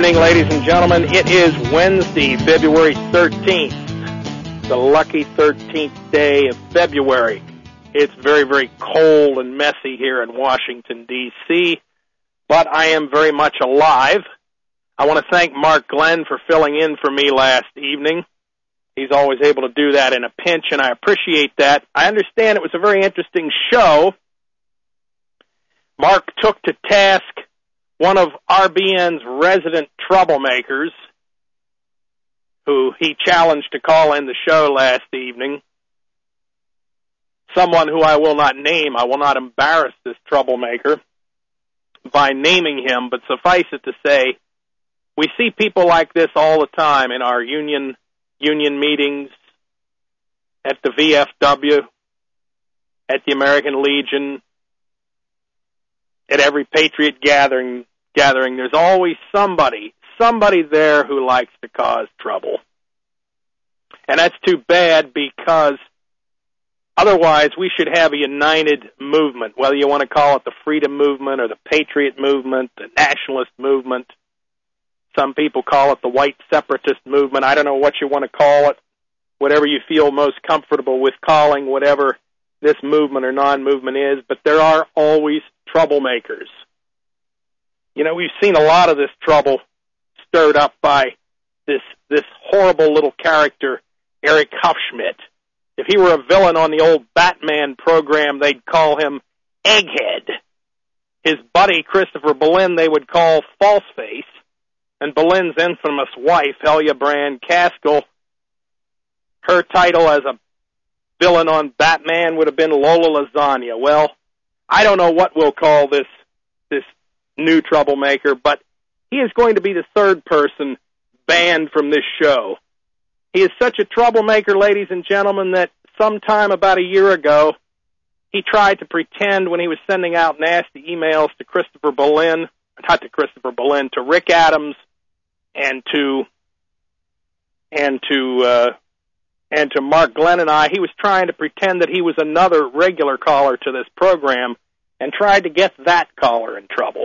evening, ladies and gentlemen. It is Wednesday, February 13th, the lucky 13th day of February. It's very, very cold and messy here in Washington, D.C., but I am very much alive. I want to thank Mark Glenn for filling in for me last evening. He's always able to do that in a pinch, and I appreciate that. I understand it was a very interesting show. Mark took to task one of RBN's resident troublemakers, who he challenged to call in the show last evening. Someone who I will not name. I will not embarrass this troublemaker by naming him, but suffice it to say, we see people like this all the time in our union meetings, at the VFW, at the American Legion, at every Patriot gathering. There's always somebody there who likes to cause trouble. And that's too bad, because otherwise we should have a united movement, whether you want to call it the freedom movement or the patriot movement, the nationalist movement. Some people call it the white separatist movement. I don't know what you want to call it, whatever you feel most comfortable with calling whatever this movement or non-movement is, but there are always troublemakers. You know, we've seen a lot of this trouble stirred up by this horrible little character, Eric Hufschmidt. If he were a villain on the old Batman program, they'd call him Egghead. His buddy, Christopher Boleyn, they would call Falseface. And Boleyn's infamous wife, Helga Brand Caskell, her title as a villain on Batman would have been Lola Lasagna. Well, I don't know what we'll call this new troublemaker, but he is going to be the third person banned from this show. He is such a troublemaker, ladies and gentlemen, that sometime about a year ago, he tried to pretend when he was sending out nasty emails to Christopher Boleyn, not to Christopher Boleyn, to Rick Adams and to Mark Glenn and I, he was trying to pretend that he was another regular caller to this program and tried to get that caller in trouble.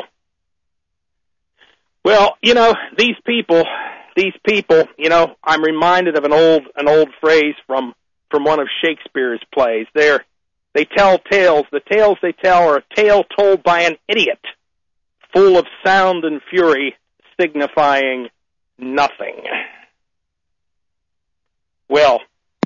Well, you know, these people, you know, I'm reminded of an old phrase from one of Shakespeare's plays. They tell tales. The tales they tell are a tale told by an idiot, full of sound and fury, signifying nothing. Well,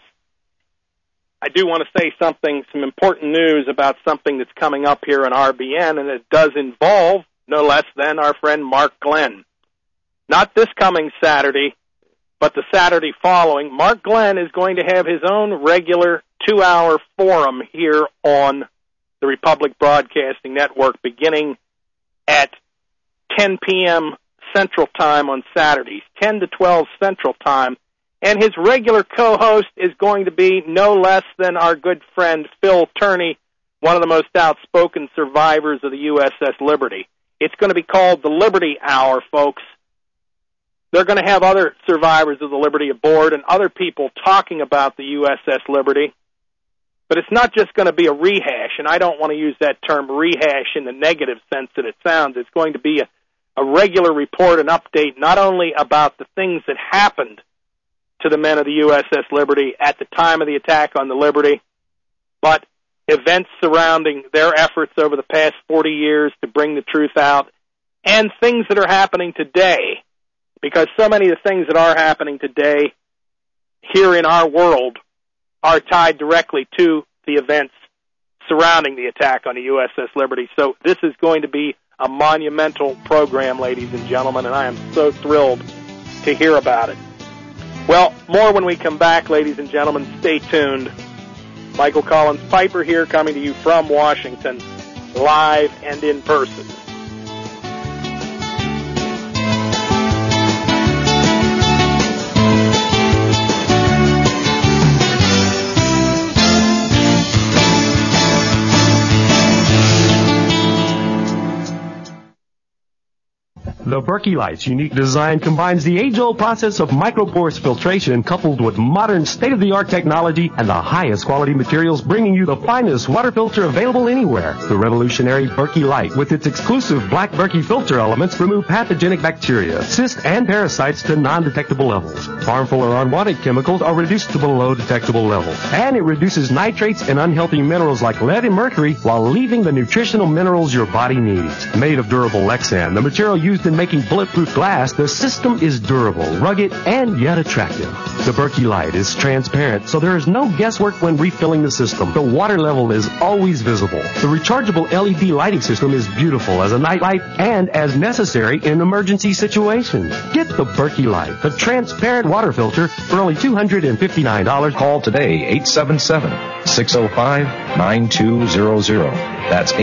I do want to say some important news about something that's coming up here in RBN, and it does involve no less than our friend Mark Glenn. Not this coming Saturday, but the Saturday following. Mark Glenn is going to have his own regular 2-hour forum here on the Republic Broadcasting Network beginning at 10 p.m. Central Time on Saturdays, 10 to 12 Central Time. And his regular co-host is going to be no less than our good friend Phil Turney, one of the most outspoken survivors of the USS Liberty. It's going to be called the Liberty Hour, folks. They're going to have other survivors of the Liberty aboard and other people talking about the USS Liberty. But it's not just going to be a rehash, and I don't want to use that term rehash in the negative sense that it sounds. It's going to be a regular report and update, not only about the things that happened to the men of the USS Liberty at the time of the attack on the Liberty, but events surrounding their efforts over the past 40 years to bring the truth out, and things that are happening today, because so many of the things that are happening today here in our world are tied directly to the events surrounding the attack on the USS Liberty. So this is going to be a monumental program, ladies and gentlemen, and I am so thrilled to hear about it. Well, more when we come back, ladies and gentlemen. Stay tuned. Michael Collins Piper here, coming to you from Washington, live and in person. The Berkey Light's unique design combines the age-old process of microporous filtration coupled with modern state-of-the-art technology and the highest quality materials, bringing you the finest water filter available anywhere. The revolutionary Berkey Light, with its exclusive black Berkey filter elements, remove pathogenic bacteria, cysts, and parasites to non-detectable levels. Harmful or unwanted chemicals are reduced to below detectable levels. And it reduces nitrates and unhealthy minerals like lead and mercury while leaving the nutritional minerals your body needs. Made of durable Lexan, the material used in making bulletproof glass, the system is durable, rugged, and yet attractive. The Berkey Light is transparent, so there is no guesswork when refilling the system. The water level is always visible. The rechargeable LED lighting system is beautiful as a night light and as necessary in emergency situations. Get the Berkey Light, the transparent water filter, for only $259. Call today, 877-605-9200. That's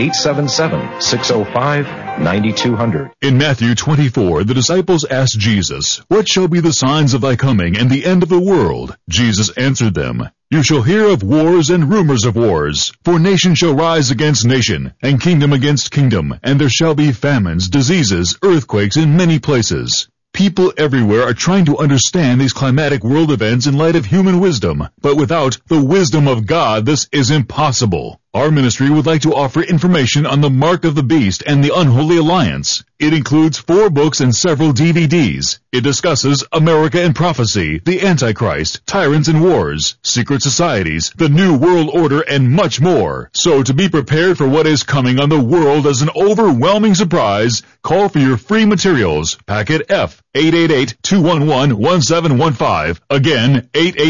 877-605-9200. In Matthew 24, the disciples asked Jesus, "What shall be the signs of thy coming and the end of the world?" Jesus answered them, "You shall hear of wars and rumors of wars. For nation shall rise against nation, and kingdom against kingdom, and there shall be famines, diseases, earthquakes in many places." People everywhere are trying to understand these climatic world events in light of human wisdom, but without the wisdom of God, this is impossible. Our ministry would like to offer information on the Mark of the Beast and the Unholy Alliance. It includes 4 books and several DVDs. It discusses America and prophecy, the Antichrist, tyrants and wars, secret societies, the New World Order, and much more. So to be prepared for what is coming on the world as an overwhelming surprise, call for your free materials. Packet F, 888-211-1715. Again,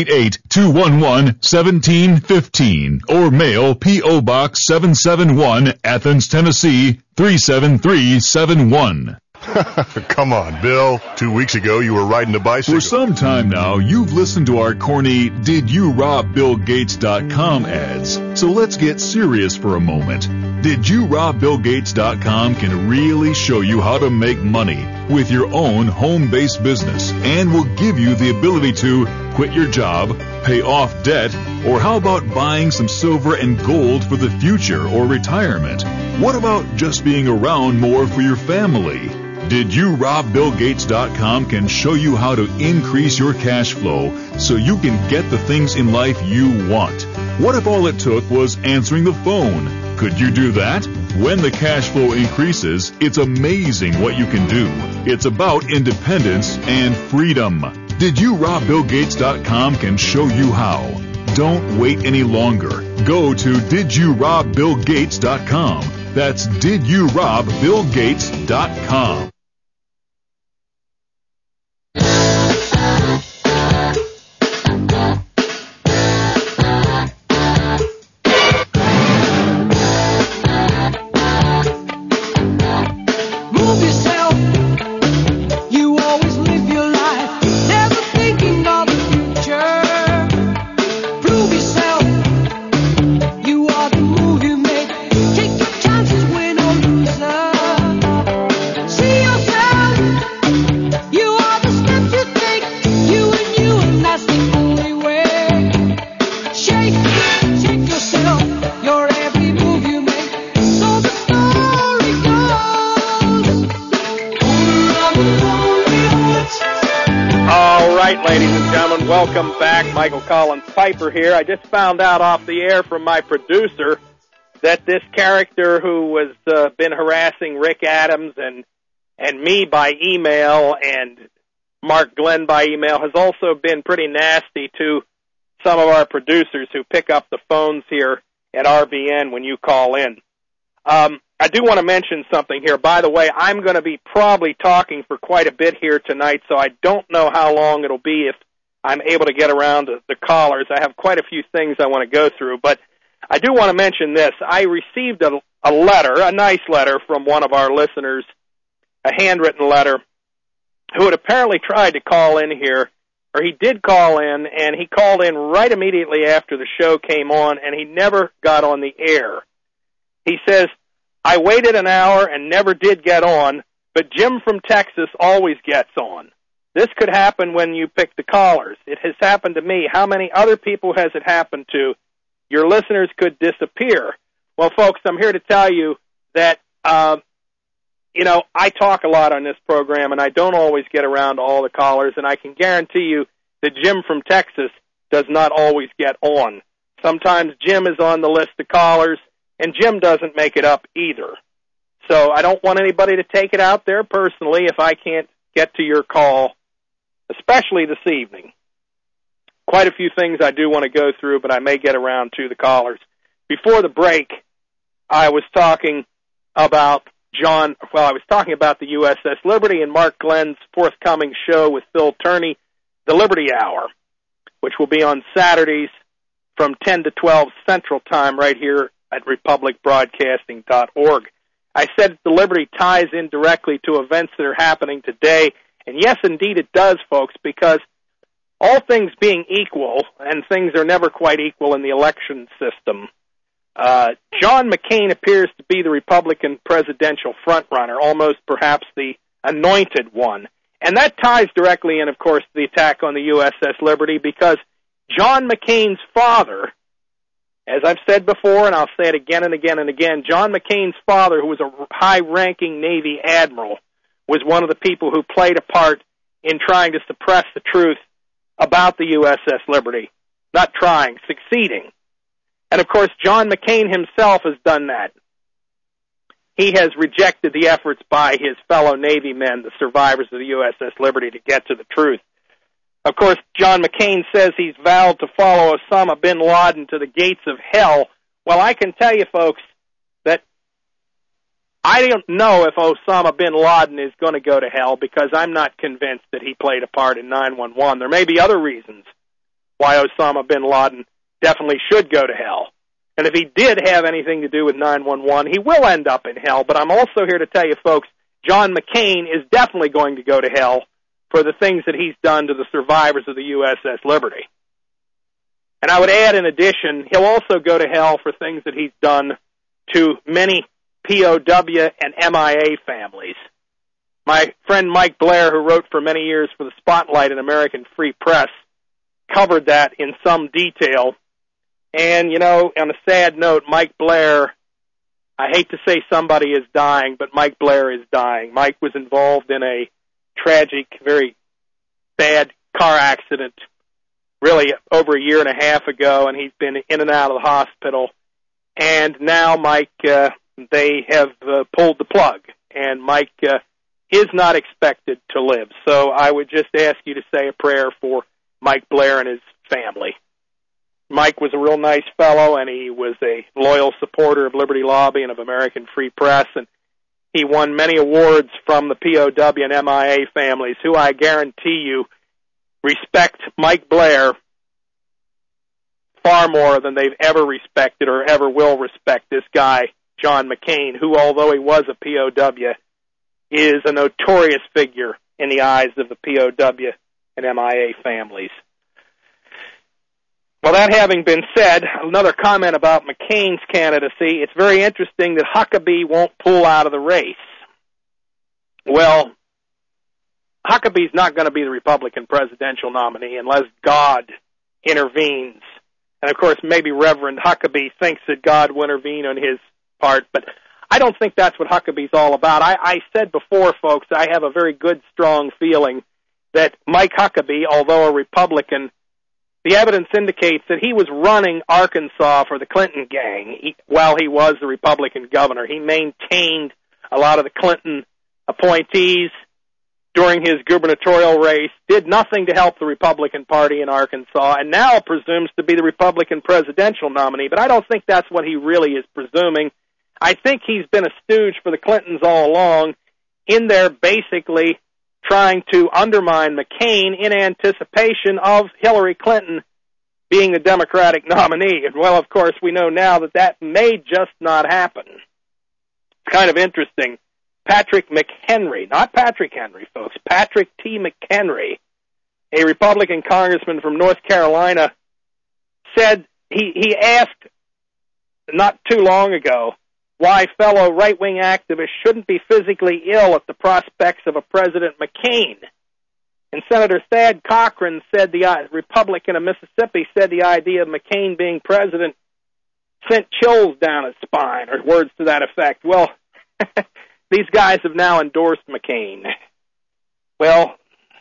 888-211-1715. Or mail P.O. Box 771, Athens, Tennessee, 37371. Come on, Bill. 2 weeks ago, you were riding a bicycle. For some time now, you've listened to our corny DidYouRobBillGates.com ads. So let's get serious for a moment. DidYouRobBillGates.com can really show you how to make money with your own home-based business and will give you the ability to quit your job, pay off debt, or how about buying some silver and gold for the future or retirement? What about just being around more for your family? DidYouRobBillGates.com can show you how to increase your cash flow so you can get the things in life you want. What if all it took was answering the phone? Could you do that? When the cash flow increases, it's amazing what you can do. It's about independence and freedom. DidYouRobBillGates.com can show you how. Don't wait any longer. Go to DidYouRobBillGates.com. That's DidYouRobBillGates.com. Welcome back. Michael Collins Piper here. I just found out off the air from my producer that this character who was been harassing Rick Adams and me by email and Mark Glenn by email has also been pretty nasty to some of our producers who pick up the phones here at RBN when you call in. I do want to mention something here. By the way, I'm going to be probably talking for quite a bit here tonight, so I don't know how long it'll be if I'm able to get around to the callers. I have quite a few things I want to go through, but I do want to mention this. I received a letter, a nice letter from one of our listeners, a handwritten letter, who had apparently tried to call in here, or he did call in, and he called in right immediately after the show came on, and he never got on the air. He says, "I waited an hour and never did get on, but Jim from Texas always gets on. This could happen when you pick the callers. It has happened to me. How many other people has it happened to? Your listeners could disappear." Well, folks, I'm here to tell you that I talk a lot on this program, and I don't always get around to all the callers, and I can guarantee you that Jim from Texas does not always get on. Sometimes Jim is on the list of callers, and Jim doesn't make it up either. So I don't want anybody to take it out there personally if I can't get to your call, especially this evening. Quite a few things I do want to go through, but I may get around to the callers. Before the break, I was talking about the USS Liberty and Mark Glenn's forthcoming show with Phil Turney, the Liberty Hour, which will be on Saturdays from 10 to 12 Central Time right here at republicbroadcasting.org. I said the Liberty ties in directly to events that are happening today, and yes, indeed it does, folks, because all things being equal, and things are never quite equal in the election system, John McCain appears to be the Republican presidential frontrunner, almost perhaps the anointed one. And that ties directly in, of course, to the attack on the USS Liberty, because John McCain's father, as I've said before, and I'll say it again and again and again, John McCain's father, who was a high-ranking Navy admiral, was one of the people who played a part in trying to suppress the truth about the USS Liberty. Not trying, succeeding. And, of course, John McCain himself has done that. He has rejected the efforts by his fellow Navy men, the survivors of the USS Liberty, to get to the truth. Of course, John McCain says he's vowed to follow Osama bin Laden to the gates of hell. Well, I can tell you, folks, that I don't know if Osama bin Laden is going to go to hell, because I'm not convinced that he played a part in 9/11. There may be other reasons why Osama bin Laden definitely should go to hell. And if he did have anything to do with 9/11, he will end up in hell. But I'm also here to tell you, folks, John McCain is definitely going to go to hell for the things that he's done to the survivors of the USS Liberty. And I would add, in addition, he'll also go to hell for things that he's done to many POW and MIA families. My friend Mike Blair, who wrote for many years for the Spotlight and American Free Press, covered that in some detail. And, on a sad note, Mike Blair, I hate to say somebody is dying, but Mike Blair is dying. Mike was involved in a tragic, very bad car accident really over a year and a half ago, and he's been in and out of the hospital. And now Mike, they have pulled the plug, and Mike is not expected to live. So I would just ask you to say a prayer for Mike Blair and his family. Mike was a real nice fellow, and he was a loyal supporter of Liberty Lobby and of American Free Press, and he won many awards from the POW and MIA families, who I guarantee you respect Mike Blair far more than they've ever respected or ever will respect this guy, John McCain, who, although he was a POW, is a notorious figure in the eyes of the POW and MIA families. Well, that having been said, another comment about McCain's candidacy. It's very interesting that Huckabee won't pull out of the race. Well, Huckabee's not going to be the Republican presidential nominee unless God intervenes. And, of course, maybe Reverend Huckabee thinks that God will intervene on his part, but I don't think that's what Huckabee's all about. I said before, folks, I have a very good, strong feeling that Mike Huckabee, although a Republican, the evidence indicates that he was running Arkansas for the Clinton gang while he was the Republican governor. He maintained a lot of the Clinton appointees during his gubernatorial race, did nothing to help the Republican Party in Arkansas, and now presumes to be the Republican presidential nominee. But I don't think that's what he really is presuming. I think he's been a stooge for the Clintons all along, in there basically trying to undermine McCain in anticipation of Hillary Clinton being the Democratic nominee. And, well, of course, we know now that that may just not happen. It's kind of interesting. Patrick McHenry, not Patrick Henry, folks, Patrick T. McHenry, a Republican congressman from North Carolina, said he asked not too long ago why fellow right-wing activists shouldn't be physically ill at the prospects of a President McCain. And Senator Thad Cochran said, the Republican of Mississippi, said the idea of McCain being president sent chills down his spine, or words to that effect. Well, these guys have now endorsed McCain. Well,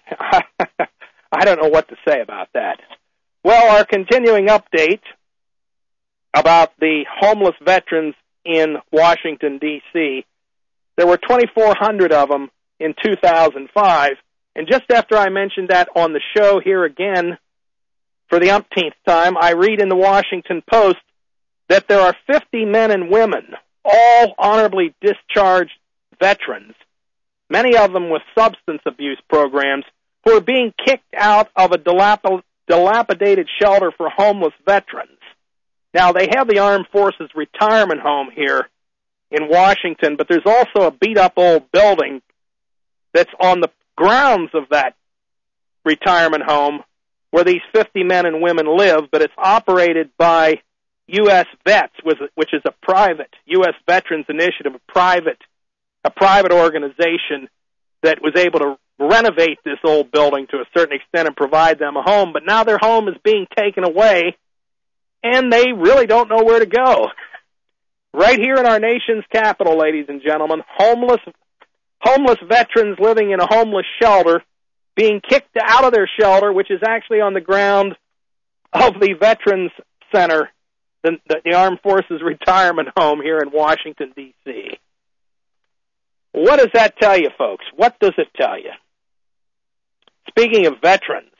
I don't know what to say about that. Well, our continuing update about the homeless veterans in Washington, D.C., there were 2,400 of them in 2005, and just after I mentioned that on the show here again for the umpteenth time, I read in the Washington Post that there are 50 men and women, all honorably discharged veterans, many of them with substance abuse programs, who are being kicked out of a dilapidated shelter for homeless veterans. Now, they have the Armed Forces Retirement Home here in Washington, but there's also a beat-up old building that's on the grounds of that retirement home where these 50 men and women live, but it's operated by U.S. Vets, which is a private, U.S. Veterans Initiative, a private organization that was able to renovate this old building to a certain extent and provide them a home. But now their home is being taken away, and they really don't know where to go. Right here in our nation's capital, ladies and gentlemen, homeless veterans living in a homeless shelter being kicked out of their shelter, which is actually on the ground of the Veterans Center, the Armed Forces Retirement Home here in Washington, D.C. What does that tell you, folks? What does it tell you? Speaking of veterans,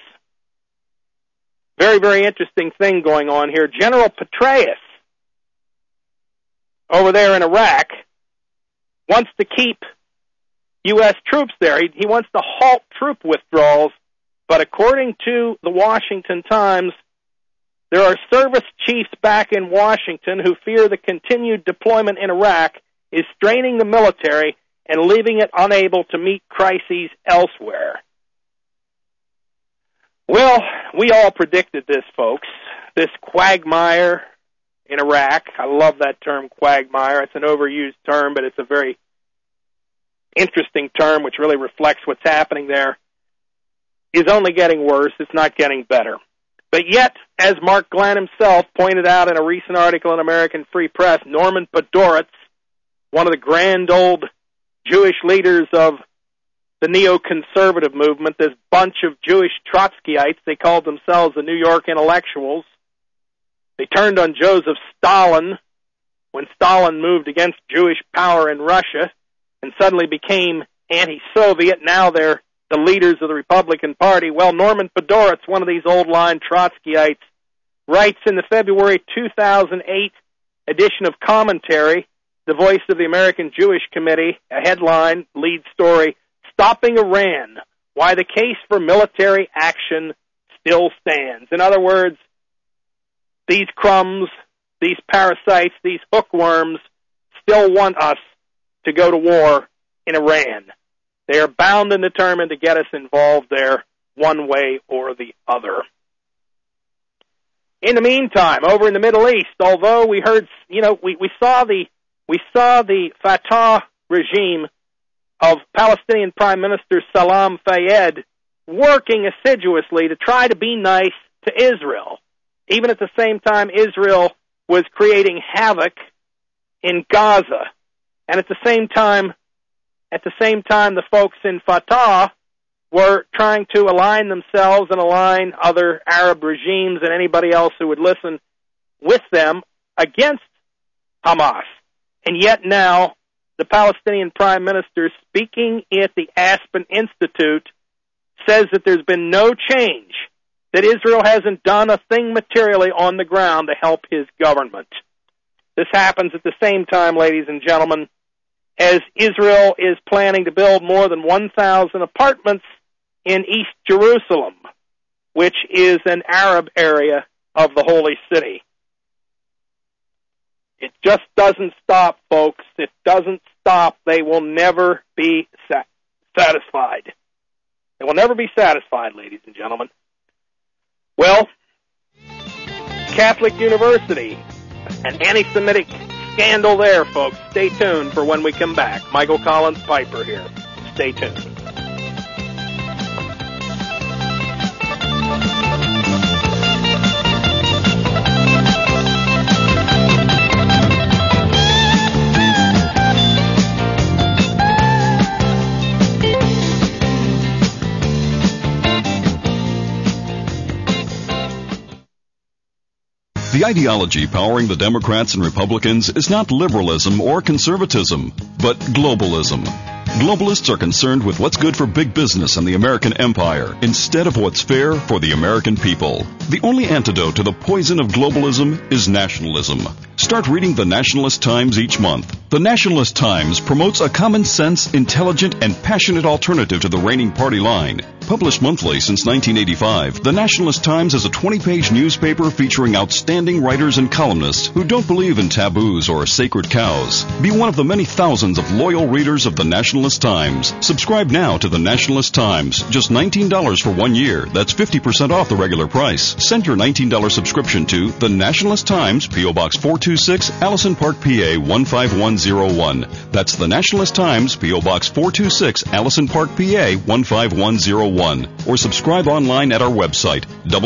very, very interesting thing going on here. General Petraeus over there in Iraq wants to keep U.S. troops there. He wants to halt troop withdrawals, but according to the Washington Times, there are service chiefs back in Washington who fear the continued deployment in Iraq is straining the military and leaving it unable to meet crises elsewhere. Well, we all predicted this, folks. This quagmire in Iraq, I love that term, quagmire. It's an overused term, but it's a very interesting term which really reflects what's happening there, is only getting worse. It's not getting better. But yet, as Mark Glenn himself pointed out in a recent article in American Free Press, Norman Podhoretz, one of the grand old Jewish leaders of the neoconservative movement, this bunch of Jewish Trotskyites, they called themselves the New York Intellectuals. They turned on Joseph Stalin when Stalin moved against Jewish power in Russia and suddenly became anti-Soviet. Now they're the leaders of the Republican Party. Well, Norman Podhoretz, one of these old-line Trotskyites, writes in the February 2008 edition of Commentary, the Voice of the American Jewish Committee, a headline, lead story, Stopping Iran, Why the Case for Military Action Still Stands. In other words, these crumbs, these parasites, these hookworms still want us to go to war in Iran. They are bound and determined to get us involved there one way or the other. In the meantime, over in the Middle East, although we heard, we saw the Fatah regime of Palestinian Prime Minister Salam Fayyad working assiduously to try to be nice to Israel. Even at the same time, Israel was creating havoc in Gaza. And at the same time, the folks in Fatah were trying to align themselves and align other Arab regimes and anybody else who would listen with them against Hamas. And yet now, the Palestinian Prime Minister, speaking at the Aspen Institute, says that there's been no change, that Israel hasn't done a thing materially on the ground to help his government. This happens at the same time, ladies and gentlemen, as Israel is planning to build more than 1,000 apartments in East Jerusalem, which is an Arab area of the Holy City. It just doesn't stop, folks. It doesn't stop. They will never be satisfied. They will never be satisfied, ladies and gentlemen. Well, Catholic University, an anti-Semitic scandal there, folks. Stay tuned for when we come back. Michael Collins Piper here. Stay tuned. The ideology powering the Democrats and Republicans is not liberalism or conservatism, but globalism. Globalists are concerned with what's good for big business and the American empire instead of what's fair for the American people. The only antidote to the poison of globalism is nationalism. Start reading the Nationalist Times each month. The Nationalist Times promotes a common sense, intelligent, and passionate alternative to the reigning party line. Published monthly since 1985, the Nationalist Times is a 20-page newspaper featuring outstanding writers and columnists who don't believe in taboos or sacred cows. Be one of the many thousands of loyal readers of the Nationalist Times. Subscribe now to the Nationalist Times. Just $19 for 1 year. That's 50% off the regular price. Send your $19 subscription to the Nationalist Times, P.O. Box 426, Allison Park, PA 15101. That's the Nationalist Times, P.O. Box 426, Allison Park, PA 15101. Or subscribe online at our website,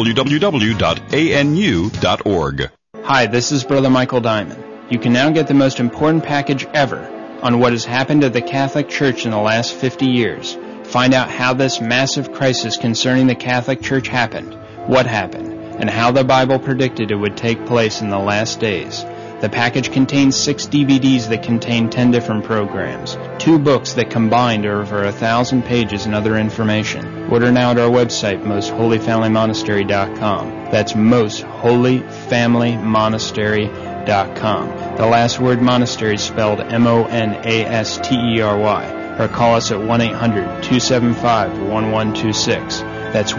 www.anu.org. Hi, this is Brother Michael Diamond. You can now get the most important package ever on what has happened at the Catholic Church in the last 50 years. Find out how this massive crisis concerning the Catholic Church happened, what happened, and how the Bible predicted it would take place in the last days. The package contains 6 DVDs that contain 10 different programs, 2 books that combined are over 1,000 pages and other information. Order now at our website, mostholyfamilymonastery.com. That's mostholyfamilymonastery.com. The last word monastery is spelled M-O-N-A-S-T-E-R-Y. Or call us at 1-800-275-1126. That's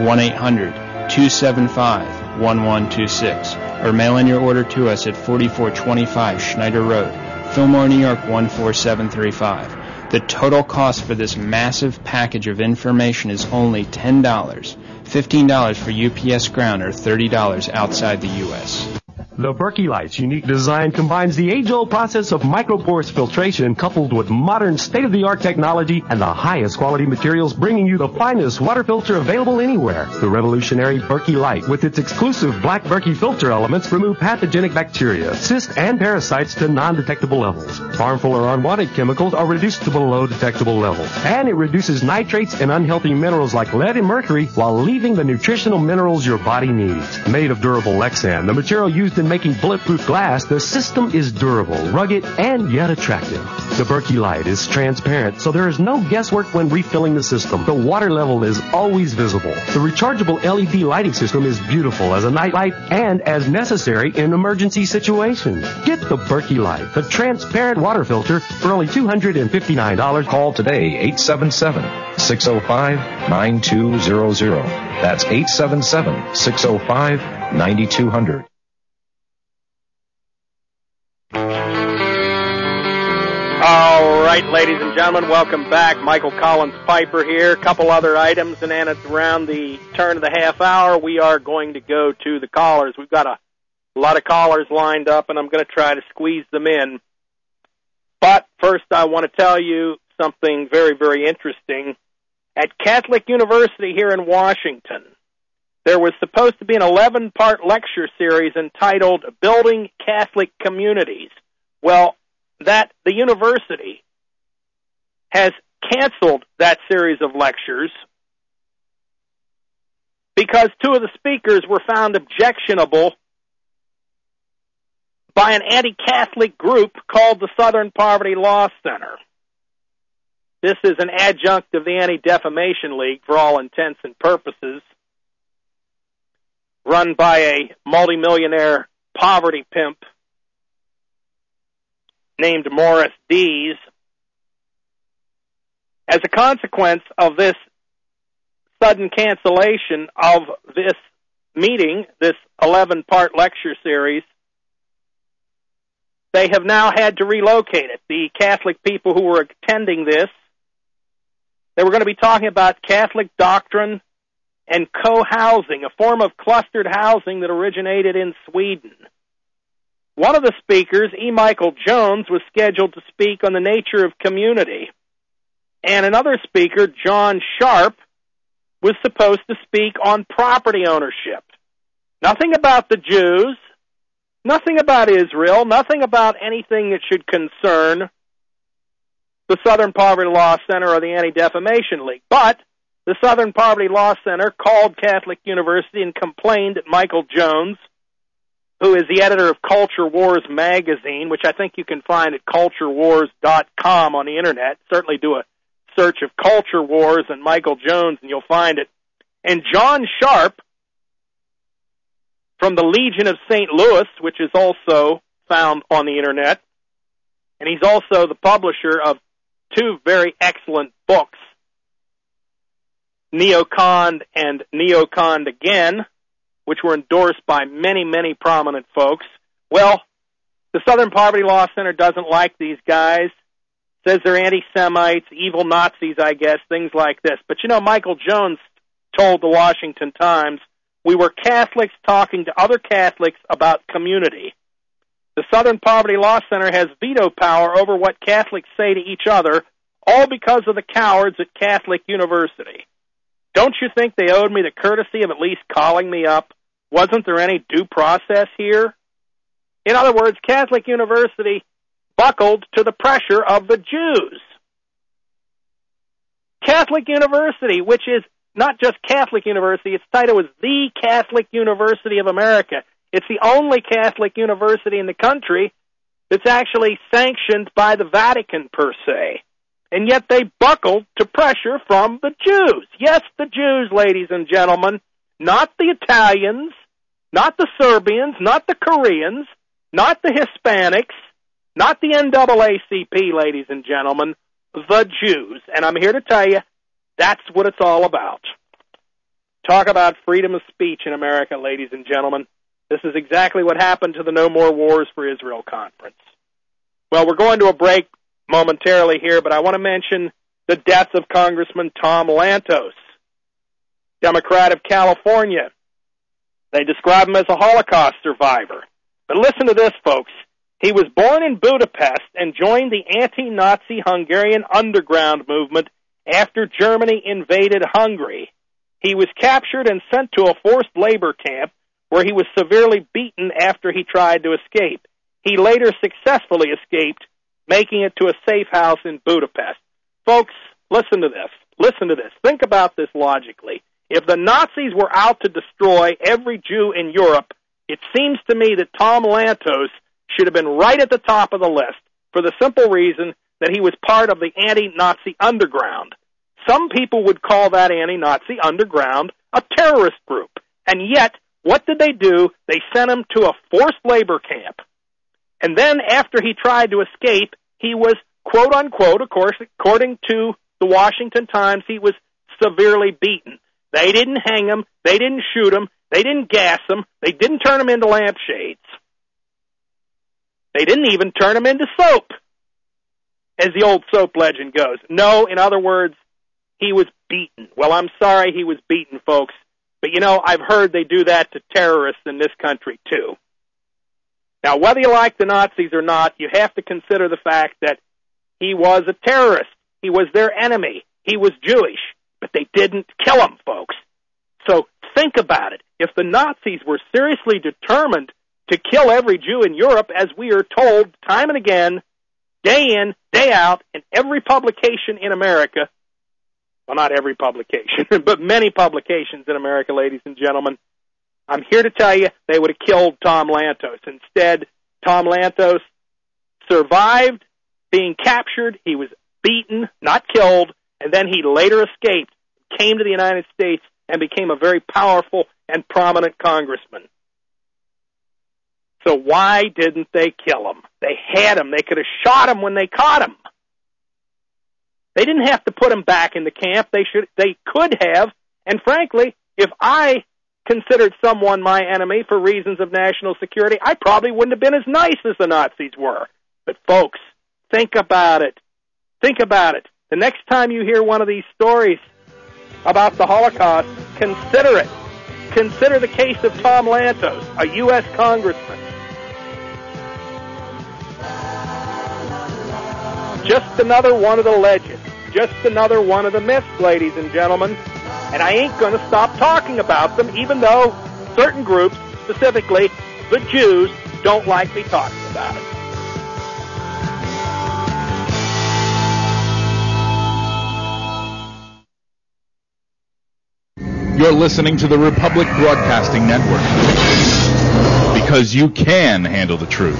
1-800-275-1126. Or mail in your order to us at 4425 Schneider Road, Fillmore, New York 14735. The total cost for this massive package of information is only $10, $15 for UPS ground, or $30 outside the U.S. The Berkey Light's unique design combines the age-old process of micropores filtration coupled with modern state-of-the-art technology and the highest quality materials, bringing you the finest water filter available anywhere. The revolutionary Berkey Light, with its exclusive black Berkey filter elements, remove pathogenic bacteria, cysts, and parasites to non-detectable levels. Harmful or unwanted chemicals are reduced to below detectable levels. And it reduces nitrates and unhealthy minerals like lead and mercury while leaving the nutritional minerals your body needs. Made of durable Lexan, the material used in making bulletproof glass, the system is durable, rugged, and yet attractive. The Berkey Light is transparent, so there is no guesswork when refilling the system. The water level is always visible. The rechargeable LED lighting system is beautiful as a night light and as necessary in emergency situations. Get the Berkey Light, the transparent water filter, for only $259. Call today, 877-605-9200. That's 877-605-9200. All right, ladies and gentlemen, welcome back. Michael Collins Piper here. A couple other items, and then it's around the turn of the half hour. We are going to go to the callers. We've got a lot of callers lined up, and I'm going to try to squeeze them in. But first, I want to tell you something very, very interesting. At Catholic University here in Washington, there was supposed to be an 11-part lecture series entitled Building Catholic Communities. Well, the university has canceled that series of lectures because 2 of the speakers were found objectionable by an anti-Catholic group called the Southern Poverty Law Center. This is an adjunct of the Anti-Defamation League for all intents and purposes, run by a multimillionaire poverty pimp named Morris Dees. As a consequence of this sudden cancellation of this meeting, this 11-part lecture series, they have now had to relocate it. The Catholic people who were attending this, they were going to be talking about Catholic doctrine and co-housing, a form of clustered housing that originated in Sweden. One of the speakers, E. Michael Jones, was scheduled to speak on the nature of community. And another speaker, John Sharp, was supposed to speak on property ownership. Nothing about the Jews, nothing about Israel, nothing about anything that should concern the Southern Poverty Law Center or the Anti-Defamation League. But the Southern Poverty Law Center called Catholic University and complained that Michael Jones, who is the editor of Culture Wars magazine, which I think you can find at culturewars.com on the Internet. Certainly do a search of Culture Wars and Michael Jones, and you'll find it. And John Sharp from the Legion of St. Louis, which is also found on the Internet. And he's also the publisher of two very excellent books, Neocon and Neocon Again, which were endorsed by many, many prominent folks. Well, the Southern Poverty Law Center doesn't like these guys, says they're anti-Semites, evil Nazis, I guess, things like this. But you know, Michael Jones told the Washington Times, we were Catholics talking to other Catholics about community. The Southern Poverty Law Center has veto power over what Catholics say to each other, all because of the cowards at Catholic University. Don't you think they owed me the courtesy of at least calling me up? Wasn't there any due process here? In other words, Catholic University buckled to the pressure of the Jews. Catholic University, which is not just Catholic University, its title is the Catholic University of America. It's the only Catholic university in the country that's actually sanctioned by the Vatican, per se. And yet they buckled to pressure from the Jews. Yes, the Jews, ladies and gentlemen, not the Italians, not the Serbians, not the Koreans, not the Hispanics, not the NAACP, ladies and gentlemen, the Jews. And I'm here to tell you, that's what it's all about. Talk about freedom of speech in America, ladies and gentlemen. This is exactly what happened to the No More Wars for Israel conference. Well, we're going to a break momentarily here, but I want to mention the death of Congressman Tom Lantos, Democrat of California. They describe him as a Holocaust survivor. But listen to this, folks. He was born in Budapest and joined the anti-Nazi Hungarian underground movement after Germany invaded Hungary. He was captured and sent to a forced labor camp where he was severely beaten after he tried to escape. He later successfully escaped, making it to a safe house in Budapest. Folks, listen to this. Listen to this. Think about this logically. If the Nazis were out to destroy every Jew in Europe, it seems to me that Tom Lantos should have been right at the top of the list for the simple reason that he was part of the anti-Nazi underground. Some people would call that anti-Nazi underground a terrorist group. And yet, what did they do? They sent him to a forced labor camp. And then after he tried to escape, he was, quote unquote, of course, according to the Washington Times, he was severely beaten. They didn't hang him. They didn't shoot him. They didn't gas him. They didn't turn him into lampshades. They didn't even turn him into soap, as the old soap legend goes. No, in other words, he was beaten. Well, I'm sorry he was beaten, folks. But, you know, I've heard they do that to terrorists in this country, too. Now, whether you like the Nazis or not, you have to consider the fact that he was a terrorist. He was their enemy. He was Jewish. But they didn't kill him, folks. So think about it. If the Nazis were seriously determined to kill every Jew in Europe, as we are told time and again, day in, day out, in every publication in America, well, not every publication, but many publications in America, ladies and gentlemen, I'm here to tell you they would have killed Tom Lantos. Instead, Tom Lantos survived being captured. He was beaten, not killed, and then he later escaped, came to the United States, and became a very powerful and prominent congressman. So why didn't they kill him? They had him. They could have shot him when they caught him. They didn't have to put him back in the camp. They could have. And frankly, if I considered someone my enemy for reasons of national security, I probably wouldn't have been as nice as the Nazis were. But folks, think about it. Think about it. The next time you hear one of these stories about the Holocaust, consider it. Consider the case of Tom Lantos, a U.S. congressman. Just another one of the legends. Just another one of the myths, ladies and gentlemen. And I ain't going to stop talking about them, even though certain groups, specifically the Jews, don't like me talking about it. You're listening to the Republic Broadcasting Network. because you can handle the truth.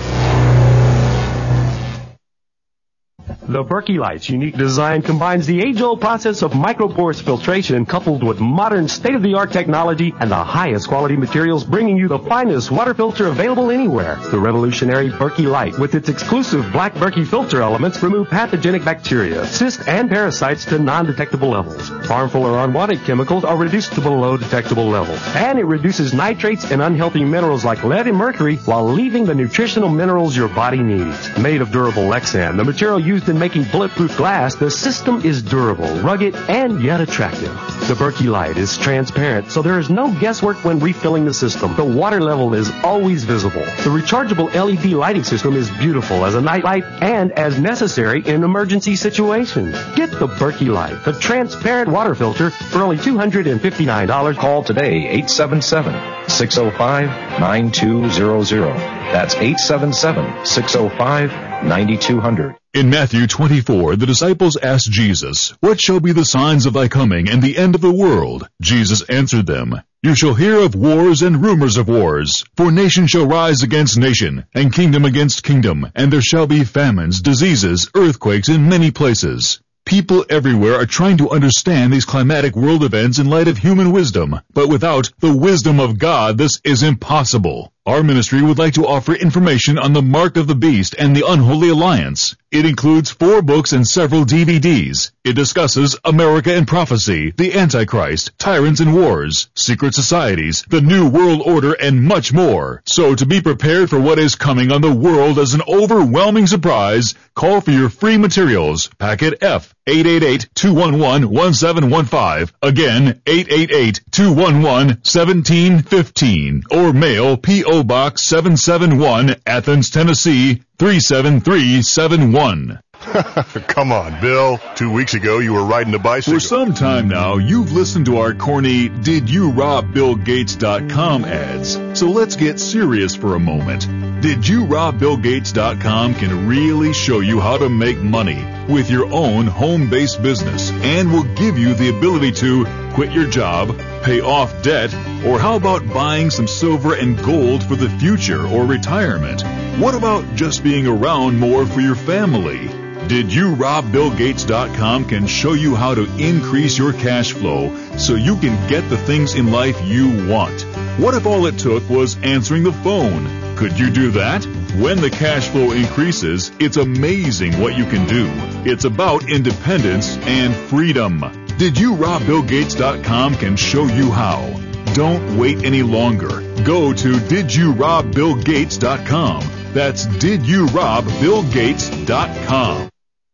The Berkey Light's unique design combines the age-old process of micropores filtration coupled with modern state-of-the-art technology and the highest quality materials, bringing you the finest water filter available anywhere. The revolutionary Berkey Light, with its exclusive black Berkey filter elements, remove pathogenic bacteria, cysts, and parasites to non-detectable levels. Harmful or unwanted chemicals are reduced to below detectable levels. And it reduces nitrates and unhealthy minerals like lead and mercury while leaving the nutritional minerals your body needs. Made of durable Lexan, the material used in making bulletproof glass, the system is durable, rugged, and yet attractive. The Berkey Light is transparent, so there is no guesswork when refilling the system. The water level is always visible. The rechargeable LED lighting system is beautiful as a night light and as necessary in emergency situations. Get the Berkey Light, the transparent water filter, for only $259. Call today, 877-605-9200. That's 877-605-9200. In Matthew 24, the disciples asked Jesus, "What shall be the signs of thy coming and the end of the world?" Jesus answered them, "You shall hear of wars and rumors of wars. For nation shall rise against nation, and kingdom against kingdom, and there shall be famines, diseases, earthquakes in many places." People everywhere are trying to understand these climatic world events in light of human wisdom, but without the wisdom of God, this is impossible. Our ministry would like to offer information on the Mark of the Beast and the Unholy Alliance. It includes 4 books and several DVDs. It discusses America and prophecy, the Antichrist, tyrants and wars, secret societies, the New World Order, and much more. So to be prepared for what is coming on the world as an overwhelming surprise, call for your free materials. Packet F, 888-211-1715. Again, 888-211-1715. Or mail P.O. Box 771, Athens, Tennessee, 37371. Come on, Bill. 2 weeks ago, you were riding a bicycle. For some time now, you've listened to our corny DidYouRobBillGates.com ads. So let's get serious for a moment. DidYouRobBillGates.com can really show you how to make money with your own home-based business and will give you the ability to quit your job, pay off debt, or how about buying some silver and gold for the future or retirement? What about just being around more for your family? DidYouRobBillGates.com can show you how to increase your cash flow so you can get the things in life you want. What if all it took was answering the phone? Could you do that? When the cash flow increases, it's amazing what you can do. It's about independence and freedom. DidYouRobBillGates.com can show you how. Don't wait any longer. Go to DidYouRobBillGates.com. That's DidYouRobBillGates.com.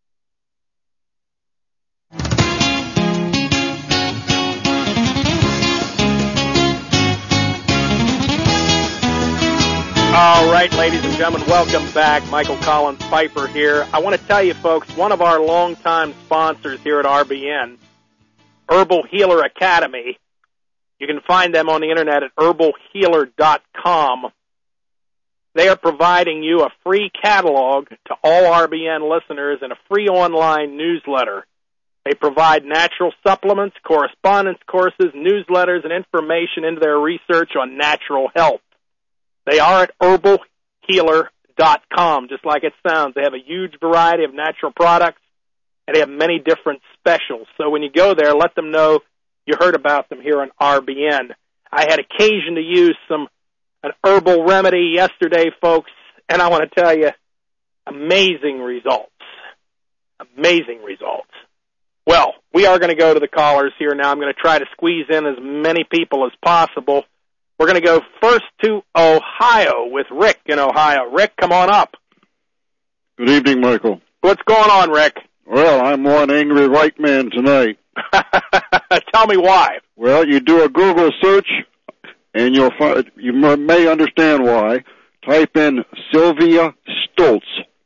All right, ladies and gentlemen, welcome back. Michael Collins Piper here. I want to tell you, folks, one of our longtime sponsors here at RBN, Herbal Healer Academy. You can find them on the internet at herbalhealer.com. They are providing you a free catalog to all RBN listeners and a free online newsletter. They provide natural supplements, correspondence courses, newsletters, and information into their research on natural health. They are at herbalhealer.com, just like it sounds. They have a huge variety of natural products, and they have many different specials. So when you go there, let them know you heard about them here on RBN. I had occasion to use an herbal remedy yesterday, folks, and I want to tell you, amazing results. Amazing results. Well, we are going to go to the callers here now. I'm going to try to squeeze in as many people as possible. We're going to go first to Ohio with Rick in Ohio. Rick, come on up. Good evening, Michael. What's going on, Rick? Well, I'm one angry white man tonight. Tell me why. Well, you do a Google search, and you may understand why. Type in Sylvia Stoltz,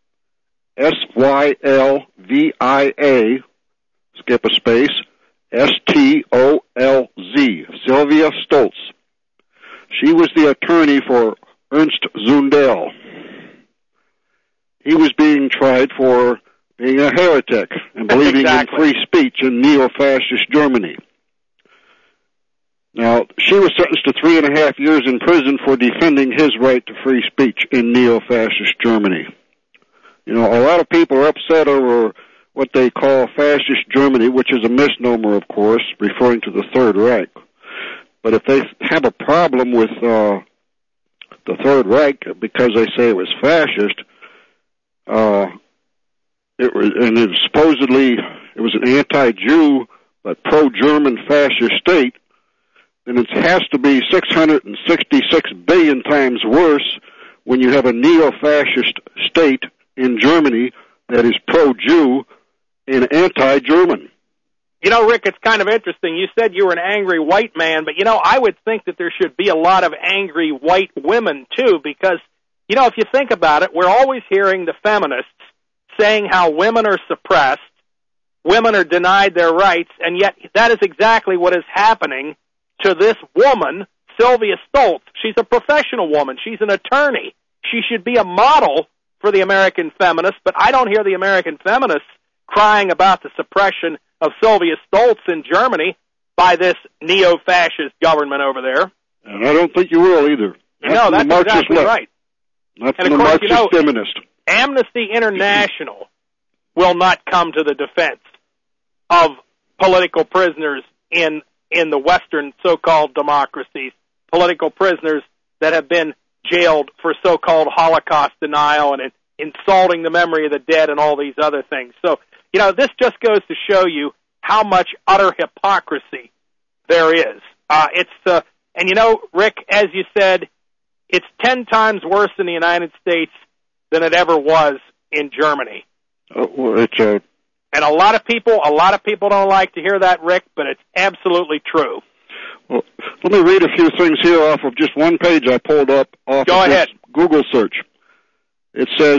Sylvia, skip a space, Stolz, Sylvia Stoltz. She was the attorney for Ernst Zundel. He was being tried for being a heretic and believing in free speech in neo-fascist Germany. Now, she was sentenced to 3.5 years in prison for defending his right to free speech in neo-fascist Germany. You know, a lot of people are upset over what they call fascist Germany, which is a misnomer, of course, referring to the Third Reich. But if they have a problem with the Third Reich because they say it was fascist, supposedly it was an anti-Jew but pro-German fascist state, then it has to be 666 billion times worse when you have a neo-fascist state in Germany that is pro-Jew and anti-German. You know, Rick, it's kind of interesting. You said you were an angry white man, but, you know, I would think that there should be a lot of angry white women, too, because, you know, if you think about it, we're always hearing the feminists saying how women are suppressed, women are denied their rights, and yet that is exactly what is happening to this woman, Sylvia Stoltz. She's a professional woman. She's an attorney. She should be a model for the American feminists, but I don't hear the American feminists crying about the suppression of Sylvia Stoltz in Germany by this neo-fascist government over there. And I don't think you will either. No, that's exactly right. Not from the Marxist feminist. Amnesty International will not come to the defense of political prisoners in the Western so-called democracies, political prisoners that have been jailed for so-called Holocaust denial and insulting the memory of the dead and all these other things. So, you know, this just goes to show you how much utter hypocrisy there is. And you know, Rick, as you said, it's 10 times worse in the United States than it ever was in Germany. And a lot of people don't like to hear that, Rick, but it's absolutely true. Well, let me read a few things here off of just one page I pulled up off Go ahead. Google search. It says,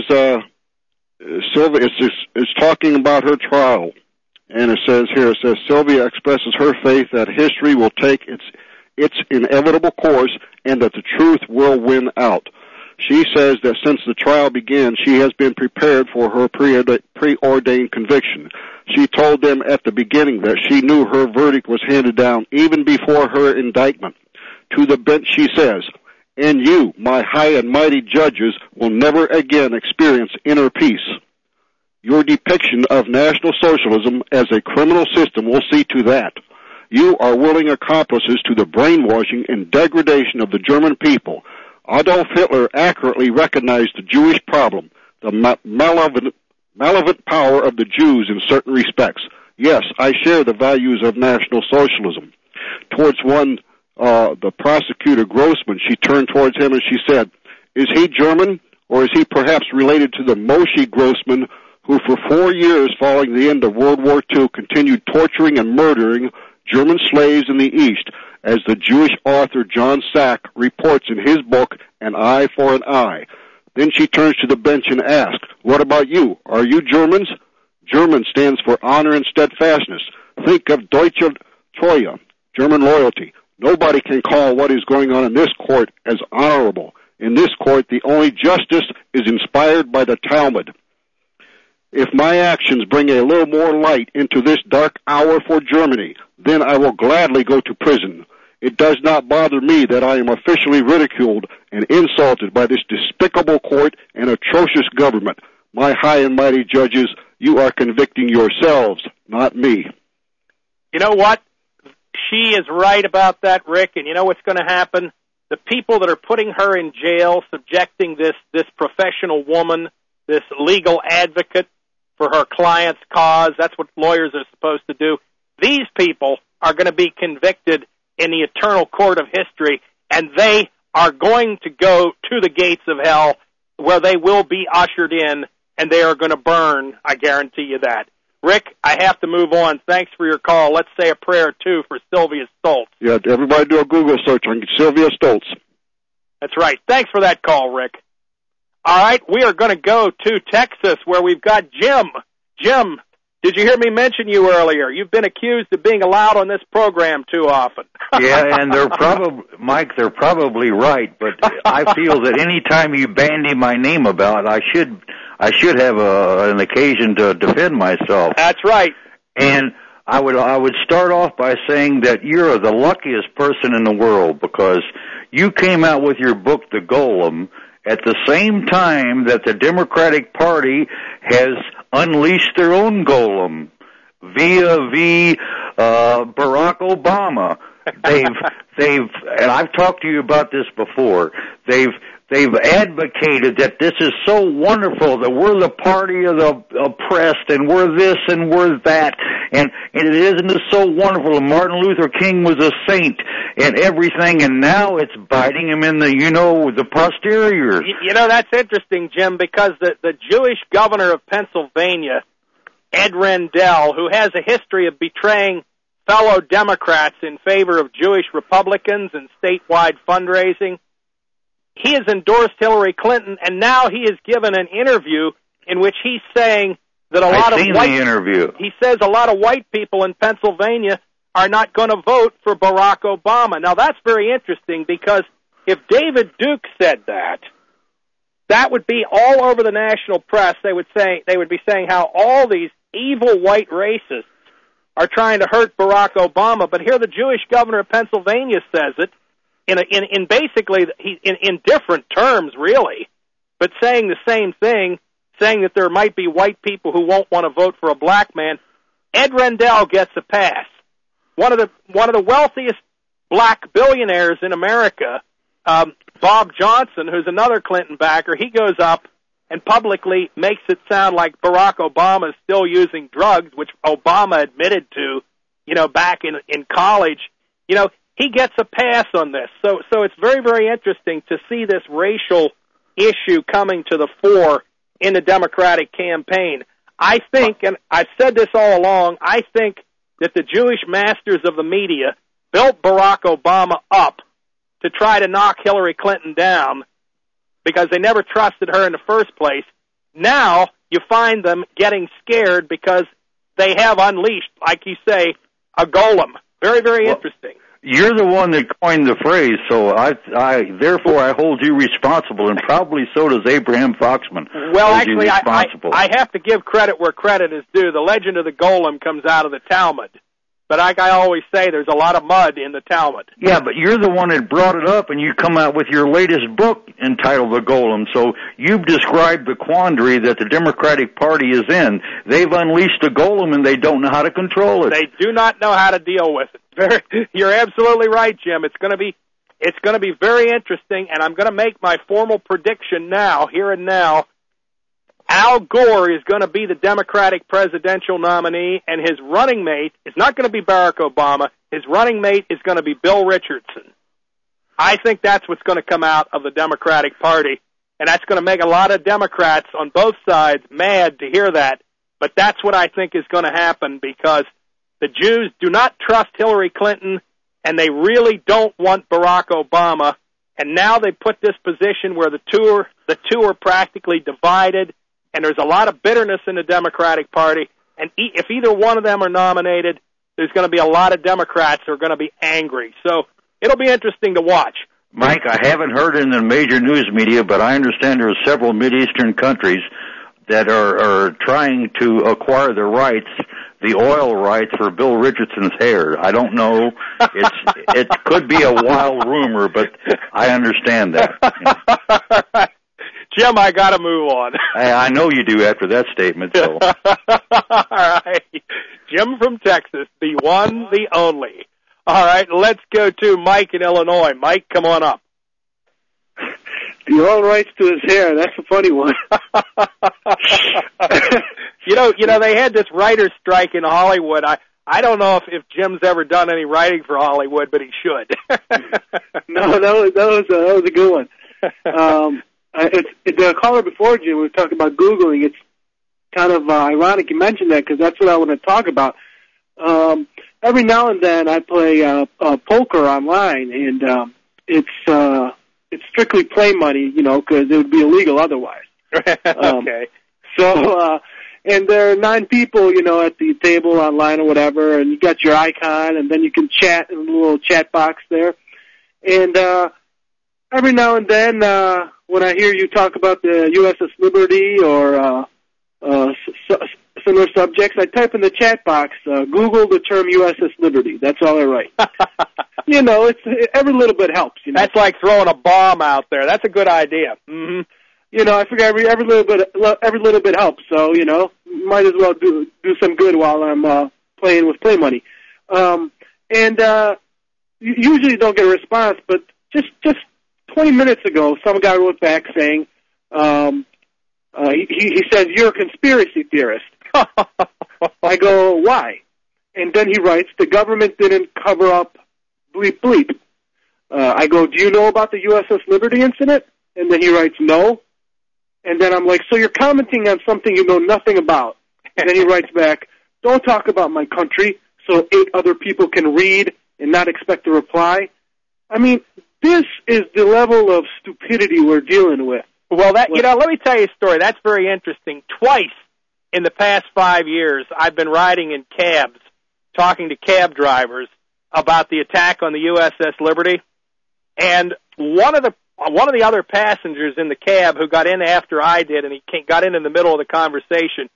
Sylvia is talking about her trial, and it says Sylvia expresses her faith that history will take its inevitable course and that the truth will win out. She says that since the trial began, she has been prepared for her preordained conviction. She told them at the beginning that she knew her verdict was handed down even before her indictment. To the bench she says, "And you, my high and mighty judges, will never again experience inner peace. Your depiction of National Socialism as a criminal system will see to that. You are willing accomplices to the brainwashing and degradation of the German people. Adolf Hitler accurately recognized the Jewish problem, the malevolent power of the Jews in certain respects. Yes, I share the values of National Socialism." Towards the prosecutor Grossman, she turned towards him and she said, "Is he German, or is he perhaps related to the Moshe Grossman, who for 4 years following the end of World War II continued torturing and murdering German slaves in the East, as the Jewish author John Sack reports in his book, An Eye for an Eye?" Then she turns to the bench and asks, "What about you? Are you Germans?" German stands for honor and steadfastness. Think of Deutsche Treue, German loyalty. Nobody can call what is going on in this court as honorable. In this court, the only justice is inspired by the Talmud. If my actions bring a little more light into this dark hour for Germany, then I will gladly go to prison. It does not bother me that I am officially ridiculed and insulted by this despicable court and atrocious government. My high and mighty judges, you are convicting yourselves, not me. You know what? She is right about that, Rick, and you know what's going to happen? The people that are putting her in jail, subjecting this professional woman, this legal advocate for her client's cause, that's what lawyers are supposed to do. These people are going to be convicted in the eternal court of history, and they are going to go to the gates of hell where they will be ushered in, and they are going to burn, I guarantee you that. Rick, I have to move on. Thanks for your call. Let's say a prayer, too, for Sylvia Stoltz. Yeah, everybody do a Google search on Sylvia Stoltz. That's right. Thanks for that call, Rick. All right, we are going to go to Texas where we've got Jim. Jim, did you hear me mention you earlier? You've been accused of being allowed on this program too often. Yeah, and they're probably right, but I feel that any time you bandy my name about, I should have an occasion to defend myself. That's right. And I would start off by saying that you're the luckiest person in the world because you came out with your book, The Golem, at the same time that the Democratic Party has unleashed their own golem via Barack Obama. They've, and I've talked to you about this before. They've advocated that this is so wonderful that we're the party of the oppressed and we're this and we're that and isn't this so wonderful? And Martin Luther King was a saint and everything, and now it's biting him in the posterior. That's interesting, Jim, because the Jewish governor of Pennsylvania, Ed Rendell, who has a history of betraying fellow Democrats in favor of Jewish Republicans and statewide fundraising, he has endorsed Hillary Clinton, and now he has given an interview in which he's saying that he says a lot of white people in Pennsylvania are not going to vote for Barack Obama. Now that's very interesting because if David Duke said that would be all over the national press. They would be saying how all these evil white racists are trying to hurt Barack Obama. But here the Jewish governor of Pennsylvania says it in basically in different terms, really, but saying the same thing, saying that there might be white people who won't want to vote for a black man. Ed Rendell gets a pass. One of the wealthiest black billionaires in America, Bob Johnson, who's another Clinton backer, he goes up and publicly makes it sound like Barack Obama is still using drugs, which Obama admitted to, back in college. He gets a pass on this. So it's very, very interesting to see this racial issue coming to the fore in the Democratic campaign. I think, and I've said this all along, I think that the Jewish masters of the media built Barack Obama up to try to knock Hillary Clinton down because they never trusted her in the first place. Now you find them getting scared because they have unleashed, like you say, a golem. Very, very interesting. You're the one that coined the phrase, so therefore I hold you responsible, and probably so does Abraham Foxman. Well, actually, I have to give credit where credit is due. The legend of the golem comes out of the Talmud. But like I always say, there's a lot of mud in the Talmud. Yeah, but you're the one that brought it up, and you come out with your latest book entitled The Golem. So you've described the quandary that the Democratic Party is in. They've unleashed a golem, and they don't know how to control it. They do not know how to deal with it. You're absolutely right, Jim. It's going to be very interesting, and I'm going to make my formal prediction now, here and now. Al Gore is going to be the Democratic presidential nominee, and his running mate is not going to be Barack Obama. His running mate is going to be Bill Richardson. I think that's what's going to come out of the Democratic Party, and that's going to make a lot of Democrats on both sides mad to hear that. But that's what I think is going to happen because the Jews do not trust Hillary Clinton, and they really don't want Barack Obama. And now they put this position where the two are practically divided. And there's a lot of bitterness in the Democratic Party. And if either one of them are nominated, there's going to be a lot of Democrats who are going to be angry. So it'll be interesting to watch. Mike, I haven't heard in the major news media, but I understand there are several Mideastern countries that are trying to acquire the rights, the oil rights for Bill Richardson's hair. I don't know. It could be a wild rumor, but I understand that. Jim, I got to move on. I know you do after that statement. So. All right. Jim from Texas, the one, the only. All right, let's go to Mike in Illinois. Mike, come on up. The all rights to his hair. That's a funny one. You know, they had this writer's strike in Hollywood. I don't know if Jim's ever done any writing for Hollywood, but he should. No, that was a good one. The caller before, Jim, was talking about Googling. It's kind of ironic you mentioned that because that's what I want to talk about. Every now and then I play poker online, and it's strictly play money, because it would be illegal otherwise. Okay. And there are 9 people, at the table online or whatever, and you got your icon, and then you can chat in a little chat box there. And every now and then, when I hear you talk about the USS Liberty or similar subjects, I type in the chat box, Google the term USS Liberty. That's all I write. You know, every little bit helps. You know? That's like throwing a bomb out there. That's a good idea. Mm-hmm. You know, I figure every little bit helps. So, you know, might as well do some good while I'm playing with play money. You usually don't get a response, but just 20 minutes ago, some guy wrote back saying, he says, you're a conspiracy theorist. I go, why? And then he writes, the government didn't cover up bleep bleep. I go, do you know about the USS Liberty incident? And then he writes, no. And then I'm like, so you're commenting on something you know nothing about. And then he writes back, don't talk about my country so 8 other people can read and not expect a reply. I mean, this is the level of stupidity we're dealing with. Well, let me tell you a story. That's very interesting. Twice in the past 5 years, I've been riding in cabs, talking to cab drivers about the attack on the USS Liberty. And one of the other passengers in the cab who got in after I did, and he got in the middle of the conversation,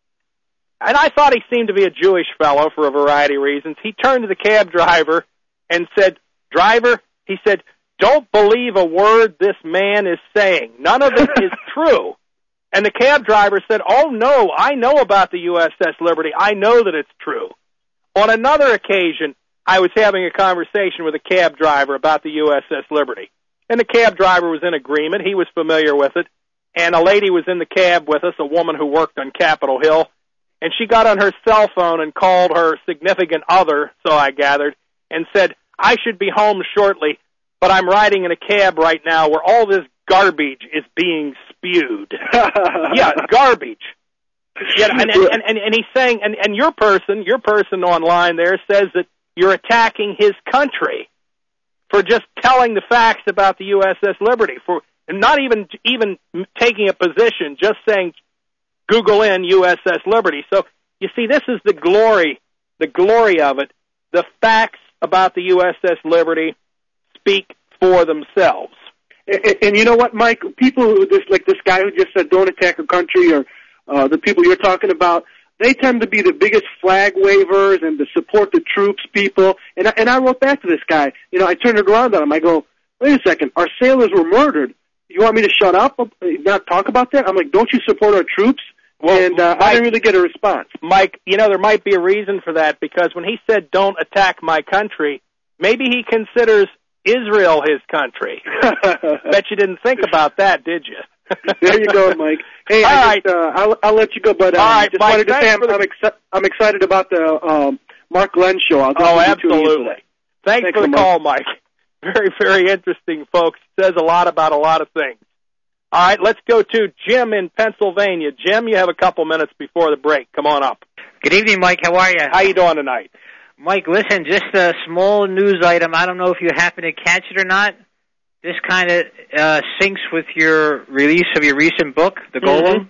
and I thought he seemed to be a Jewish fellow for a variety of reasons. He turned to the cab driver and said, driver, he said, don't believe a word this man is saying. None of it is true. And the cab driver said, oh, no, I know about the USS Liberty. I know that it's true. On another occasion, I was having a conversation with a cab driver about the USS Liberty. And the cab driver was in agreement. He was familiar with it. And a lady was in the cab with us, a woman who worked on Capitol Hill. And she got on her cell phone and called her significant other, so I gathered, and said, I should be home shortly, but I'm riding in a cab right now where all this garbage is being spewed. Yeah, garbage. Yeah, and he's saying, and your person online there says that you're attacking his country for just telling the facts about the USS Liberty, for not even taking a position, just saying, Google in USS Liberty. So, you see, this is the glory of it. The facts about the USS Liberty speak for themselves. And you know what, Mike? People who like this guy who just said don't attack a country, or the people you're talking about, they tend to be the biggest flag wavers and to support the troops people. And I wrote back to this guy. You know, I turned it around on him. I go, wait a second, our sailors were murdered. You want me to shut up, not talk about that? I'm like, don't you support our troops? Well, and Mike, I didn't really get a response. Mike, you know, there might be a reason for that, because when he said, don't attack my country, maybe he considers Israel his country. Bet you didn't think about that, did you? There you go, Mike. Hey, I'll let you go, but all right, just Mike, wanted to say I'm excited about the Mark Glenn show. Absolutely. Thanks for the call, Mike. Very, very interesting, folks. Says a lot about a lot of things. All right, let's go to Jim in Pennsylvania. Jim, you have a couple minutes before the break. Come on up. Good evening, Mike. How are you? How you doing tonight? Mike, listen, just a small news item. I don't know if you happen to catch it or not. This kind of syncs with your release of your recent book, The Golem.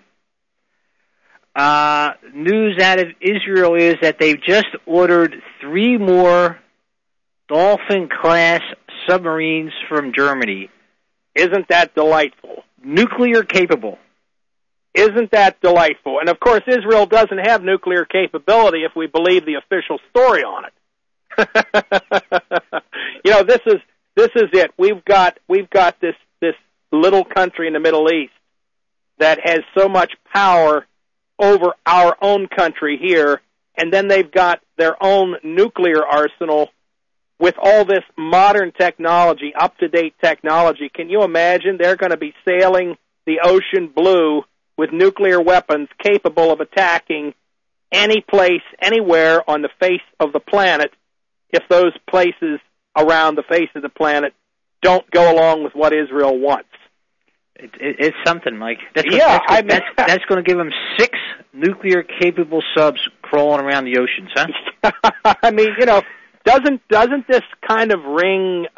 Mm-hmm. News out of Israel is that they've just ordered 3 more Dolphin-class submarines from Germany. Isn't that delightful? Nuclear capable. Isn't that delightful? And, of course, Israel doesn't have nuclear capability if we believe the official story on it. You know, this is it. We've got this little country in the Middle East that has so much power over our own country here, and then they've got their own nuclear arsenal with all this modern technology, up-to-date technology. Can you imagine? They're going to be sailing the ocean blue with nuclear weapons capable of attacking any place, anywhere on the face of the planet if those places around the face of the planet don't go along with what Israel wants. It's something, Mike. That's going to give them 6 nuclear-capable subs crawling around the oceans, huh? I mean, you know, doesn't this kind of ring?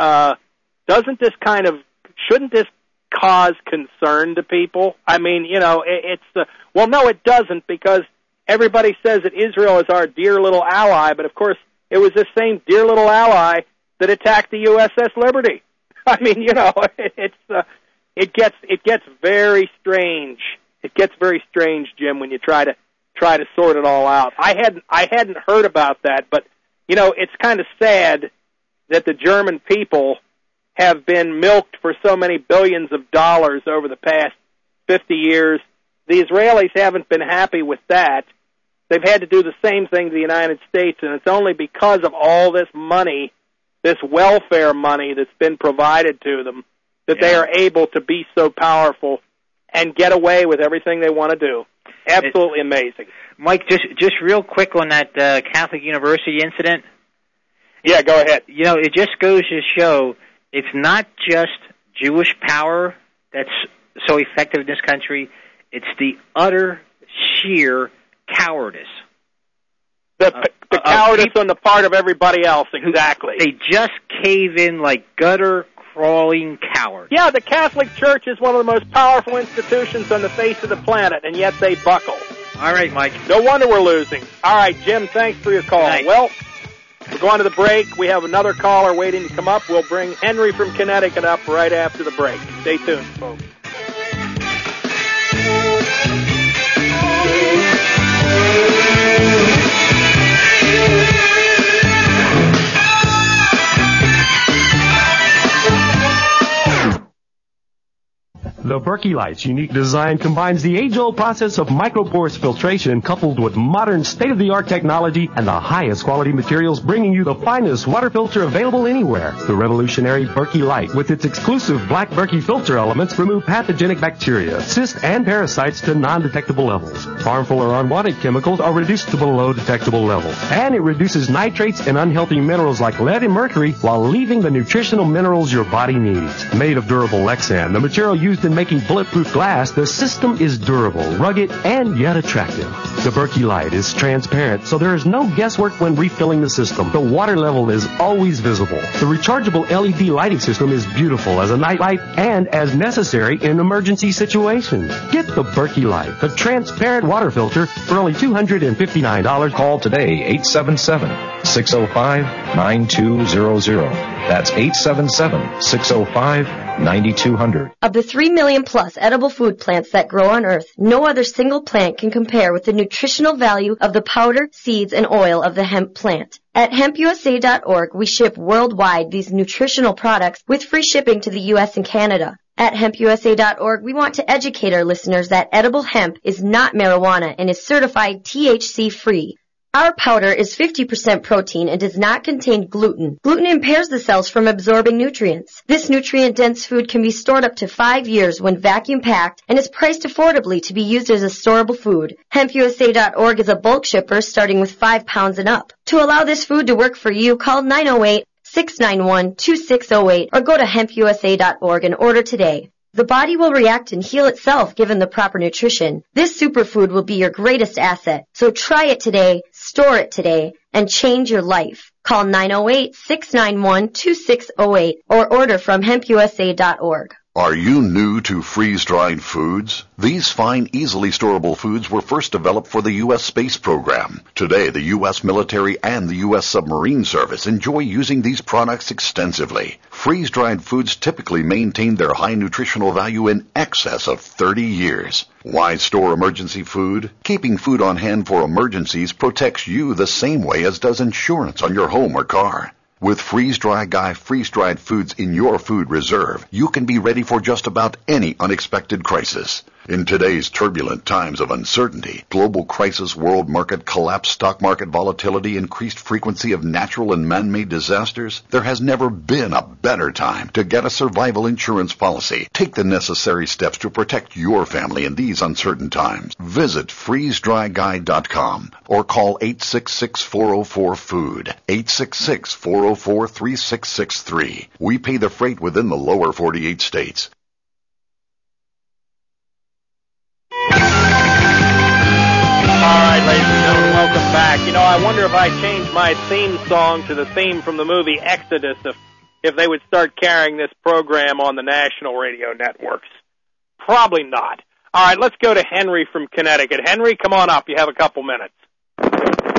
Shouldn't this cause concern to people? I mean, you know, no, it doesn't, because everybody says that Israel is our dear little ally, but of course it was this same dear little ally that attacked the USS Liberty. I mean, you know, it gets very strange it gets very strange, Jim, when you try to sort it all out. I hadn't heard about that, but it's kind of sad that the German people have been milked for so many billions of dollars over the past 50 years. The Israelis haven't been happy with that. They've had to do the same thing to the United States, and it's only because of all this money, this welfare money that's been provided to them, that they are able to be so powerful and get away with everything they want to do. Absolutely amazing. Mike, just real quick on that Catholic University incident. Yeah, go ahead. It just goes to show it's not just Jewish power that's so effective in this country. It's the utter sheer cowardice. The cowardice on the part of everybody else, exactly. They just cave in like gutter-crawling cowards. Yeah, the Catholic Church is one of the most powerful institutions on the face of the planet, and yet they buckle. All right, Mike. No wonder we're losing. All right, Jim, thanks for your call. Nice. Well, we're going to the break. We have another caller waiting to come up. We'll bring Henry from Connecticut up right after the break. Stay tuned, folks. The Berkey Light's unique design combines the age-old process of micropores filtration coupled with modern state-of-the-art technology and the highest quality materials, bringing you the finest water filter available anywhere. The revolutionary Berkey Light, with its exclusive black Berkey filter elements, remove pathogenic bacteria, cysts, and parasites to non-detectable levels. Harmful or unwanted chemicals are reduced to below detectable levels. And it reduces nitrates and unhealthy minerals like lead and mercury while leaving the nutritional minerals your body needs. Made of durable Lexan, the material used in making bulletproof glass, the system is durable, rugged, and yet attractive. The Berkey Light is transparent, so there is no guesswork when refilling the system. The water level is always visible. The rechargeable LED lighting system is beautiful as a night light and as necessary in emergency situations. Get the Berkey Light, the transparent water filter, for only $259. Call today, 877-605-9200. That's 877-605-9200. Of the 3 million plus edible food plants that grow on Earth, no other single plant can compare with the nutritional value of the powder, seeds, and oil of the hemp plant. At hempusa.org, we ship worldwide these nutritional products with free shipping to the U.S. and Canada. At hempusa.org, we want to educate our listeners that edible hemp is not marijuana and is certified THC-free. Our powder is 50% protein and does not contain gluten. Gluten impairs the cells from absorbing nutrients. This nutrient-dense food can be stored up to 5 years when vacuum-packed and is priced affordably to be used as a storable food. HempUSA.org is a bulk shipper starting with 5 pounds and up. To allow this food to work for you, call 908-691-2608 or go to HempUSA.org and order today. The body will react and heal itself given the proper nutrition. This superfood will be your greatest asset. So try it today, store it today, and change your life. Call 908-691-2608 or order from hempusa.org. Are you new to freeze-dried foods? These fine, easily storable foods were first developed for the U.S. space program. Today, the U.S. military and the U.S. submarine service enjoy using these products extensively. Freeze-dried foods typically maintain their high nutritional value in excess of 30 years. Why store emergency food? Keeping food on hand for emergencies protects you the same way as does insurance on your home or car. With Freeze-Dry Guy freeze-dried foods in your food reserve, you can be ready for just about any unexpected crisis. In today's turbulent times of uncertainty, global crisis, world market collapse, stock market volatility, increased frequency of natural and man-made disasters, there has never been a better time to get a survival insurance policy. Take the necessary steps to protect your family in these uncertain times. Visit freezedryguy.com or call 866-404-FOOD, 866-404-3663. We pay the freight within the lower 48 states. All right, ladies and gentlemen, welcome back. I wonder if I changed my theme song to the theme from the movie Exodus if they would start carrying this program on the national radio networks. Probably not. All right, let's go to Henry from Connecticut. Henry, come on up. You have a couple minutes.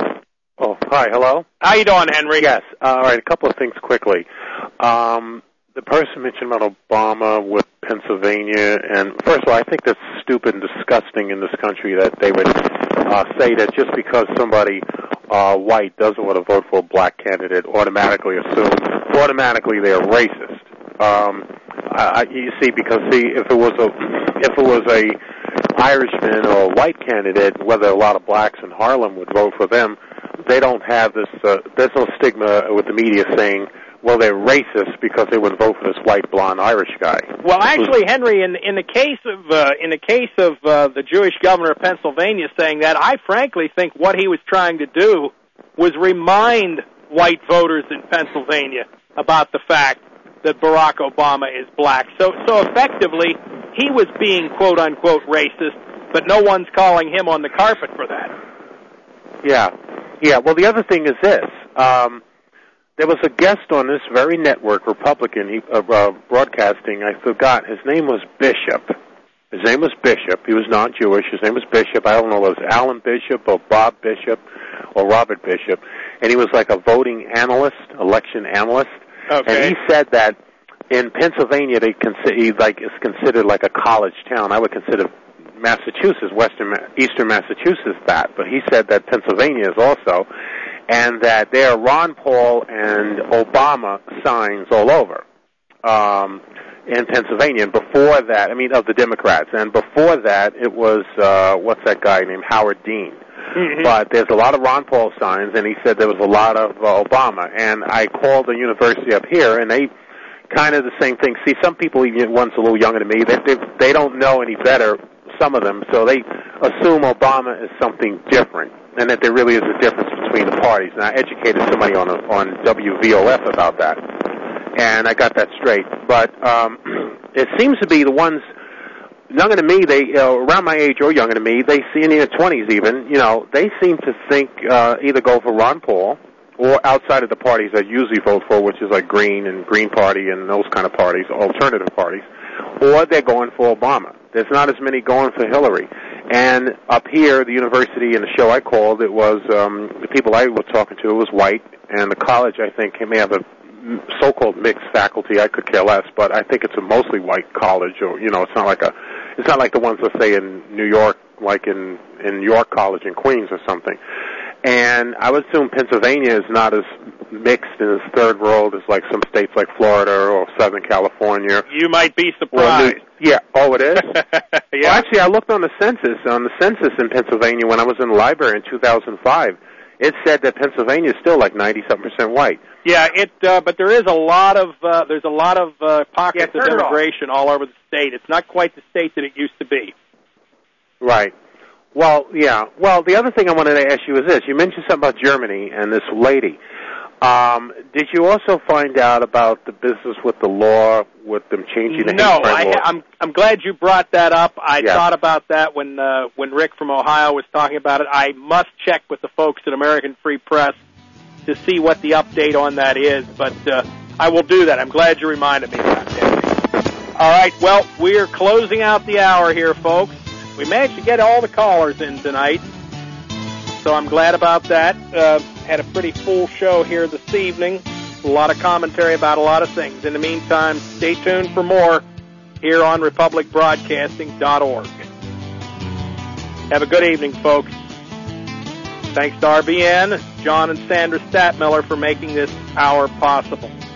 Oh, hi, hello? How you doing, Henry? Yes. All right, a couple of things quickly. The the person mentioned about Obama with Pennsylvania, and first of all, I think that's stupid and disgusting in this country that they would say that just because somebody white doesn't want to vote for a black candidate, automatically they're racist. You see, because if it was a Irishman or a white candidate, whether a lot of blacks in Harlem would vote for them, they don't have this. There's no stigma with the media saying, well, they're racist because they would vote for this white, blonde Irish guy. Well, actually, Henry, in the case of the Jewish governor of Pennsylvania saying that, I frankly think what he was trying to do was remind white voters in Pennsylvania about the fact that Barack Obama is black. So effectively, he was being quote unquote racist, but no one's calling him on the carpet for that. Yeah. Well, the other thing is this. There was a guest on this very network, Republican, broadcasting. I forgot. His name was Bishop. He was not Jewish. His name was Bishop. I don't know if it was Alan Bishop or Bob Bishop or Robert Bishop. And he was like a voting analyst, election analyst. Okay. And he said that in Pennsylvania, it's considered like a college town. I would consider Massachusetts, eastern Massachusetts, that. But he said that Pennsylvania is also, and that there are Ron Paul and Obama signs all over in Pennsylvania. And before that, of the Democrats. And before that, it was, what's that guy named Howard Dean. Mm-hmm. But there's a lot of Ron Paul signs, and he said there was a lot of Obama. And I called the university up here, and they kind of the same thing. See, some people, even one's a little younger than me, they don't know any better, some of them, so they assume Obama is something different, and that there really is a difference between the parties. And I educated somebody on WVOF about that, and I got that straight. But it seems to be the ones younger than me, they around my age or younger than me, they see in their 20s even, they seem to think either go for Ron Paul or outside of the parties I usually vote for, which is like Green and Green Party and those kind of parties, alternative parties, or they're going for Obama. There's not as many going for Hillary. And up here, the university and the show I called, it was the people I was talking to was white, and the college, I think, may have a so-called mixed faculty. I could care less, but I think it's a mostly white college, or it's not like the ones, let's say, in New York, like in York College in Queens or something. And I would assume Pennsylvania is not as mixed in its third world as like some states like Florida or Southern California. You might be surprised. Oh, it is? Yeah. Well, actually, I looked on the census in Pennsylvania when I was in the library in 2005. It said that Pennsylvania is still like 90-something% white. Yeah, but there is a lot of pockets of immigration all over the state. It's not quite the state that it used to be. Right. Well, yeah. Well, the other thing I wanted to ask you is this. You mentioned something about Germany and this lady. Did you also find out about the business with the law, with them changing the hate crime law? I'm glad you brought that up. I thought about that when Rick from Ohio was talking about it. I must check with the folks at American Free Press to see what the update on that is, but I will do that. I'm glad you reminded me of that. All right, well, we're closing out the hour here, folks. We managed to get all the callers in tonight, so I'm glad about that. Had a pretty full show here this evening. A lot of commentary about a lot of things. In the meantime, stay tuned for more here on republicbroadcasting.org. Have a good evening, folks. Thanks to RBN, John and Sandra Statmiller for making this hour possible.